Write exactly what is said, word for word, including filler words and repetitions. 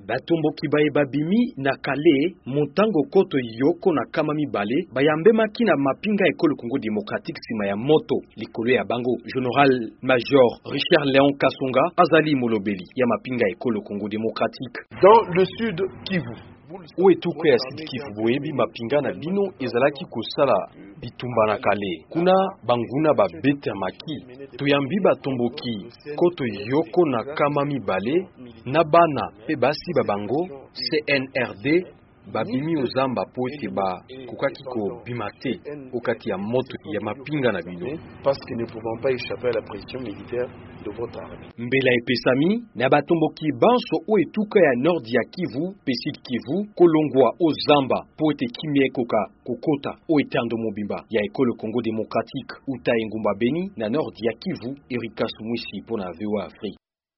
Batomboki baye babimi na kale montango koto yoko na kama mibale bayambemaki na mapinga ekolo Congo démocratique sima ya moto likolo ya bango. Général Major Richard Léon Kasonga azali molobeli ya mapinga ekolo Congo démocratique. Dans le sud Kivu o etuko ya Sud Kivu boyebi mapinga na bino ezalaki kosala bitumba na kale kuna banguna babete ya maki toyambi batomboki koto yoko na kama mibale na bana pe basi babango C N R D babimi ozamba po ete ba kokaki ko bimate okati ya moto ya mapinga na bino parce que ne pouvons pas échapper à la pression militaire de votre armée. Mbela epesami na batomboki banso o etuka ya nord ya Kivu pe Sud Kivu kolongwa ozamba po ete kimie koka kokota o etando mobimba ya ekolo Congo démocratique uta engumba Beni na nord ya Kivu. Erika Sumwisi pour na V O A Afrique.